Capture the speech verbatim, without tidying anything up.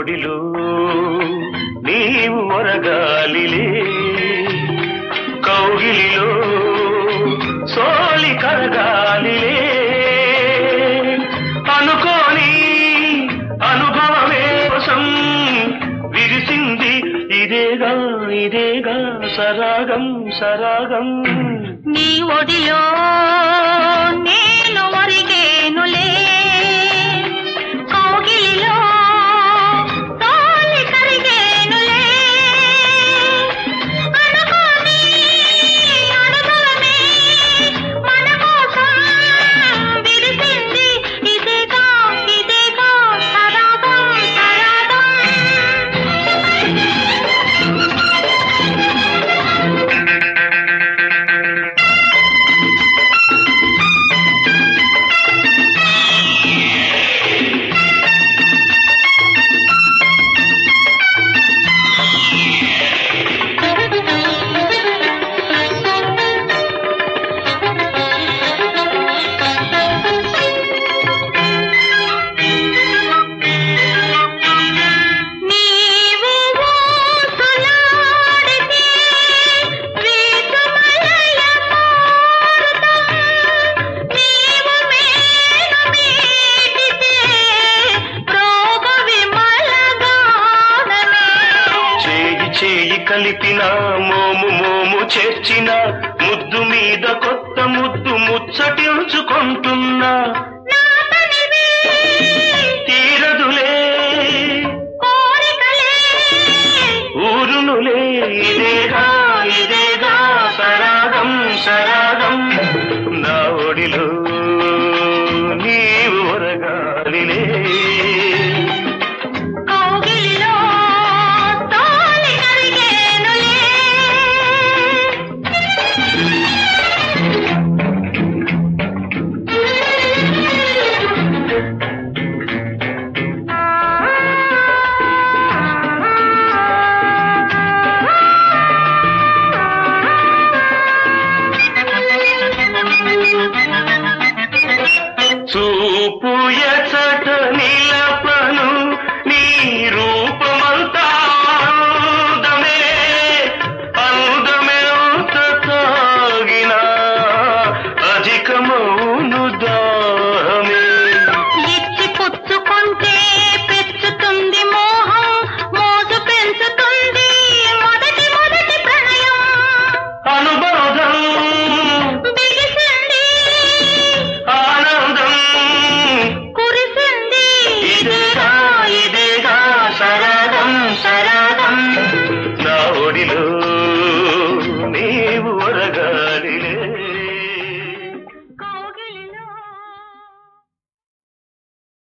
ఒడిలో నీవు ఒరగాలిలే కౌగిలిలో సోలి కరగాలిలే అనుకోని అనుభవమే కోసం విరిసింది ఇదేగా ఇదేగా సరాగం సరాగం నీ ఒడిలో నేను ఒరిగేనులే కౌగిలిలో తోలి కరిగేనులే అనుకోని అనుభవమే మన కోసం విరిసింది ఇదేగా ఇదేగా సరాగం సరాగం చేయి కలిపిన మోము మోము చేర్చిన ముద్దు మీద కొత్త ముద్దు ముచ్చటించుకుంటున్నా తీరదులే ఊరునులే ఇదేగా ఇదేగా సరాగం సరాగం నా ఒడిలో నీవు ఒరగాలిలే Thank you.